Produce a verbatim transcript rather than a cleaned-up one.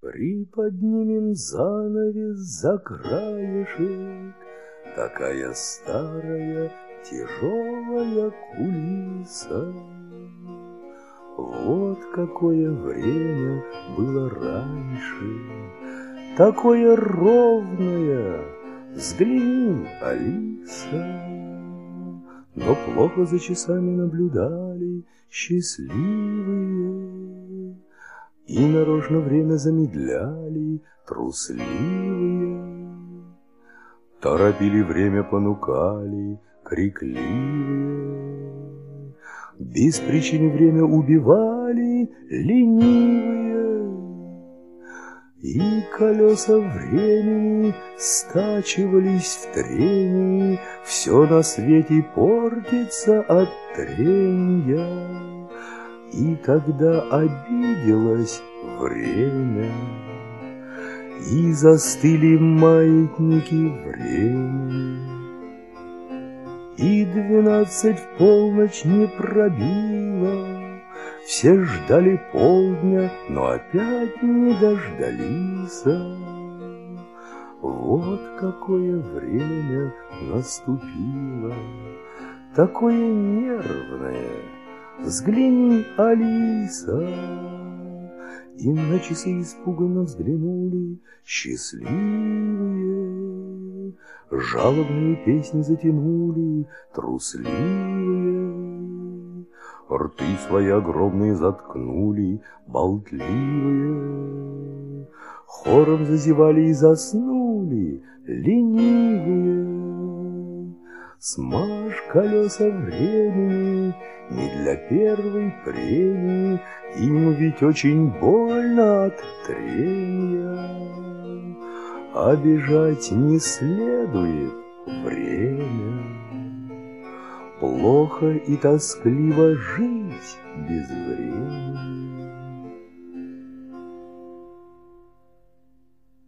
Приподнимем занавес за краешек, такая старая тяжелая кулиса. Вот какое время было раньше, такое ровное, взгляни, Алиса. Но плохо за часами наблюдали счастливые, и нарочно время замедляли трусливые. Торопили время, понукали крикливые, без причины время убивали ленивые. И колеса времени стачивались в трении, все на свете портится от трения. И тогда обиделось время, и застыли маятники времени. И двенадцать в полночь не пробило, все ждали полдня, но опять не дождались. Вот какое время наступило, такое нервное. Взгляни, Алиса. И на часы испуганно взглянули счастливые, жалобные песни затянули трусливые, рты свои огромные заткнули болтливые, хором зазевали и заснули ленивые. Смажь колеса времени не для первой премии, им ведь очень больно от трения. Обижать не следует время, плохо и тоскливо жить без времени.